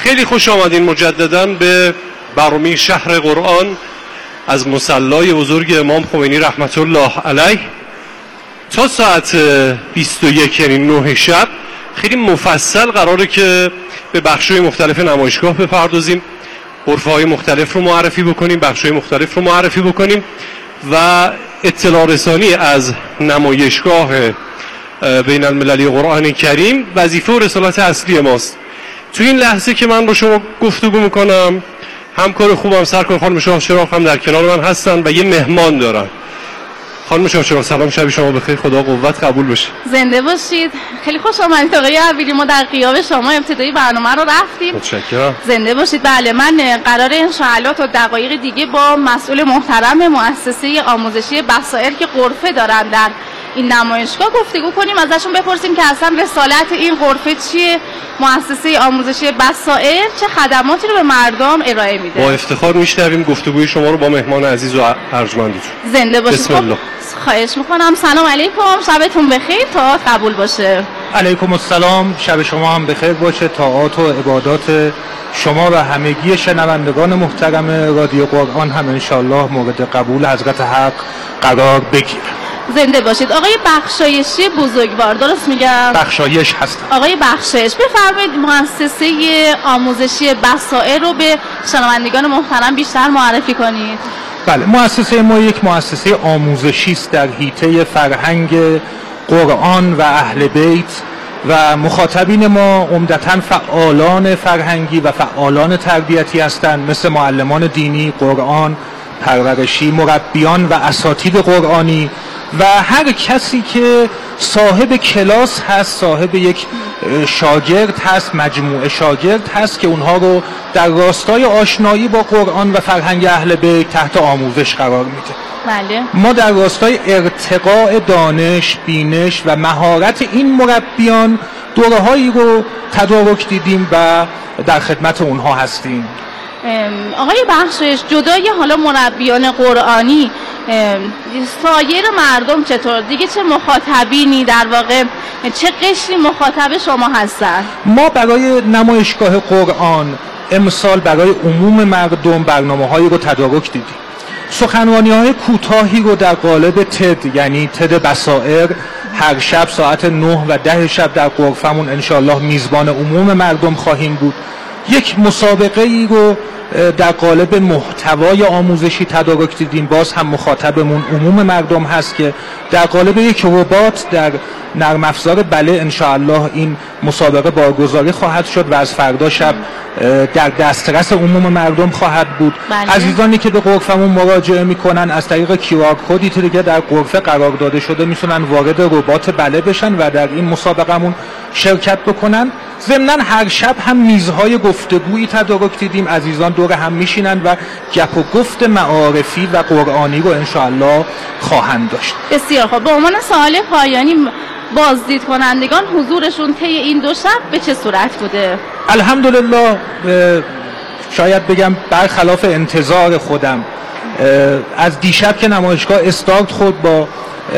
خیلی خوش آمدین مجدداً به برنامه شهر قرآن از مصلی بزرگ امام خمینی رحمت الله علیه. تا ساعت 21 یعنی 9 شب خیلی مفصل قراره که به بخش‌های مختلف نمایشگاه بپردازیم، غرفه‌های مختلف رو معرفی بکنیم، بخش‌های مختلف رو معرفی بکنیم و اطلاع رسانی از نمایشگاه بین المللی قرآن کریم وظیفه و رسالت اصلی ماست. تو این لحظه که من با شما گفتگو میکنم همکار خوبم سرکار خانم شاه چراغ هم در کنار من هستن و یه مهمان دارن. خانم شاه چراغ سلام، شب شما بخیر، خدا قوت قبول باشه. زنده باشید. خیلی خوش آمدید آقای عبیلی، ما در غیاب شما ابتدایی برنامه رو رفتیم. متشکرم. زنده باشید. بله، من قراره ان شاء الله تا دقایق دیگه با مسئول محترم مؤسسه آموزشی بصائر که غرفه دارن در این نمایشگاه گفتگو کنیم، ازشون بپرسیم که اصلا رسالت این غرفه چیه، مؤسسه آموزشی بصائر چه خدماتی رو به مردم ارائه میده. با افتخار میشنویم گفتگوی شما رو با مهمان عزیز و ارجمندتون. زنده باشید. بسم الله. خواهش میکنم. سلام علیکم، شبتون بخیر، تا قبول باشه. علیکم السلام، شب شما هم بخیر باشه، طاعات و عبادات شما و همگی شنوندگان محترم رادیو قرآن هم انشالله مورد قبول حضرت حق قرار بگیره. زنده باشید. آقای بخشایشی بزرگوار، درست میگم؟ بخشایش هستم. آقای بخشایش، بفرمایید مؤسسه آموزشی بصائر رو به شنوندگان محترم بیشتر معرفی کنید. بله، مؤسسه ما یک مؤسسه آموزشی است در حیطه فرهنگ قرآن و اهل بیت و مخاطبین ما عمدتاً فعالان فرهنگی و فعالان تربیتی هستند، مثل معلمان دینی، قرآن پرورشی، مربیان و اساتید قرآنی و هر کسی که صاحب کلاس هست، صاحب یک شاگرد هست، مجموعه شاگرد هست که اونها رو در راستای آشنایی با قرآن و فرهنگ اهل بیت تحت آموزش قرار میده. بله. ما در راستای ارتقاء دانش، بینش و مهارت این مربیان دوره‌هایی رو تدارک دیدیم و در خدمت اونها هستیم. آقای بخشایش، جدای حالا مربیان قرآنی، سایر مردم چطور دیگه، چه مخاطبینی در واقع، چه قشری مخاطب شما هستن؟ ما برای نمایشگاه قرآن امسال برای عموم مردم برنامه‌هایی رو تدارک دیدیم. سخنرانی‌های کوتاهی رو در قالب تد، یعنی تد بصائر، هر شب ساعت 9 و 10 شب در غرفمون انشالله میزبان عموم مردم خواهیم بود. یک مسابقه ای رو در قالب محتوای آموزشی تدارک دیدیم، باز هم مخاطبمون عموم مردم هست که در قالب یک ربات در نرم افزار بله انشاءالله این مسابقه بارگذاری خواهد شد و از فردا شب در دسترس عموم مردم خواهد بود. بله. عزیزانی که به غرفمون مراجعه میکنن از طریق QR کدی که در غرفه قرار داده شده میتونن وارد ربات بله بشن و در این مسابقهمون شرکت بکنن. ضمناً هر شب هم میزهای گفتگویی تدارک دیدیم، عزیزان دور هم میشینن و گپ و گفت معارفی و قرآنی رو انشاءالله خواهند داشت. بسیار خوب. به عنوان سوال پایانی، بازدید کنندگان حضورشون طی این دو شب به چه صورت بوده؟ الحمدلله شاید بگم برخلاف انتظار خودم، از دیشب که نمایشگاه استارت خود با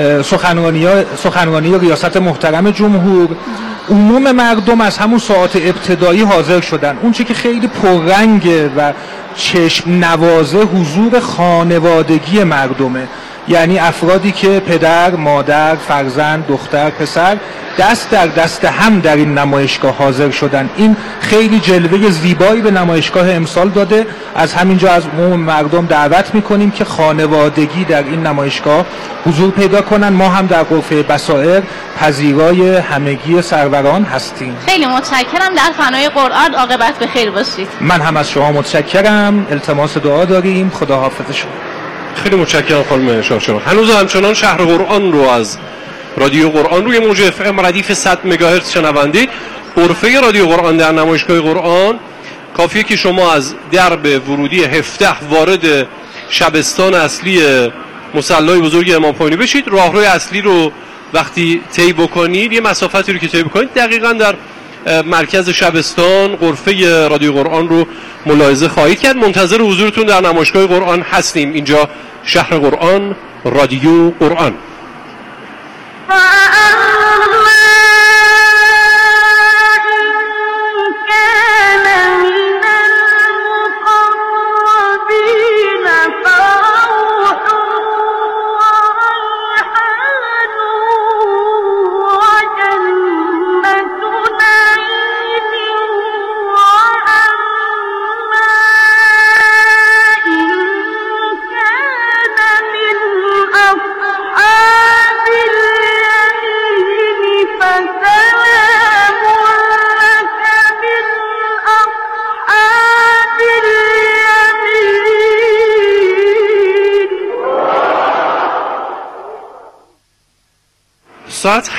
سخنرانی ریاست محترم جمهور، عموم مردم از همون ساعات ابتدایی حاضر شدن. اون چه که خیلی پررنگه و چشم نوازه حضور خانوادگی مردمه، یعنی افرادی که پدر، مادر، فرزند، دختر، پسر دست در دست هم در این نمایشگاه حاضر شدن. این خیلی جلوه زیبایی به نمایشگاه امسال داده. از همینجا از عموم مردم دعوت میکنیم که خانوادگی در این نمایشگاه حضور پیدا کنن. ما هم در غرفه بصائر پذیرای همگی سروران هستیم. خیلی متشکرم. در فنای قرآن عاقبت به خیر باشید. من هم از شما متشکرم. التماس دعا داریم. خدا حافظ شما. خیلی متشکرم خانم شاه چراغ. هنوز همچنان شهر قرآن رو از رادیو قرآن روی موج اف ام ردیف 100 مگاهرتز شنوندید. غرفه رادیو قرآن در نمایشگاه قرآن کافیه که شما از درب ورودی 17 وارد شبستان اصلی مصلی بزرگ امام خمینی بشید. راهروی اصلی رو وقتی طی بکنید، یه مسافتی رو که طی بکنید، دقیقاً در مرکز شبستان غرفه رادیو قرآن رو ملاحظه خواهید کرد. منتظر حضورتون در نمایشگاه قرآن هستیم. اینجا شهر قرآن، رادیو قرآن. كان من ساعت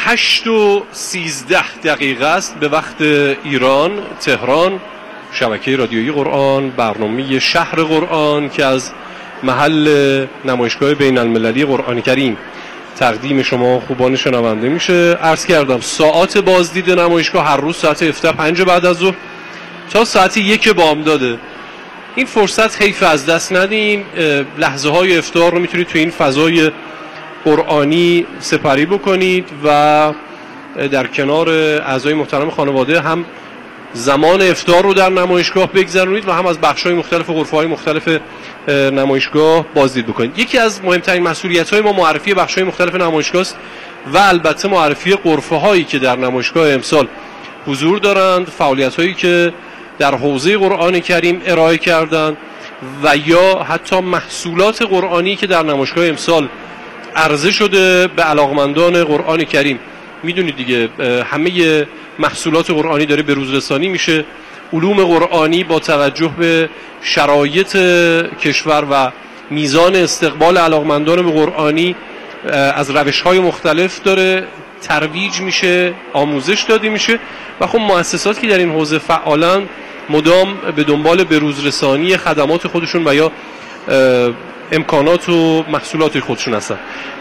8:13 است به وقت ایران، تهران. شبکه رادیویی قرآن، برنامه شهر قرآن که از محل نمایشگاه بین المللی قرآن کریم تقدیم شما خوبان شنونده میشه. عرض کردم ساعات بازدید نمایشگاه هر روز ساعت 17:05 بعد از ظهر تا ساعت 1 بامداده. این فرصت حیف از دست ندین. لحظه های افطار رو میتونید تو این فضای قرآنی سپری بکنید و در کنار اعضای محترم خانواده هم زمان افطار رو در نمایشگاه بگذرونید و هم از بخش‌های مختلف و غرفه‌های مختلف نمایشگاه بازدید بکنید. یکی از مهمترین مسئولیت‌های ما معرفی بخش‌های مختلف نمایشگاه است و البته معرفی غرفه‌هایی که در نمایشگاه امسال حضور دارند، فعالیت‌هایی که در حوزه قرآن کریم ارائه کردند و یا حتی محصولات قرآنی که در نمایشگاه امسال عرضه شده به علاقمندان قرآن کریم. میدونید دیگه همه محصولات قرآنی داره به روز رسانی میشه. علوم قرآنی با توجه به شرایط کشور و میزان استقبال علاقمندان به قرآنی از روش‌های مختلف داره ترویج میشه، آموزش داده میشه و خب مؤسساتی که در این حوزه فعالن مدام به دنبال بروز رسانی خدمات خودشون و یا امکانات و محصولات خودشون هستن.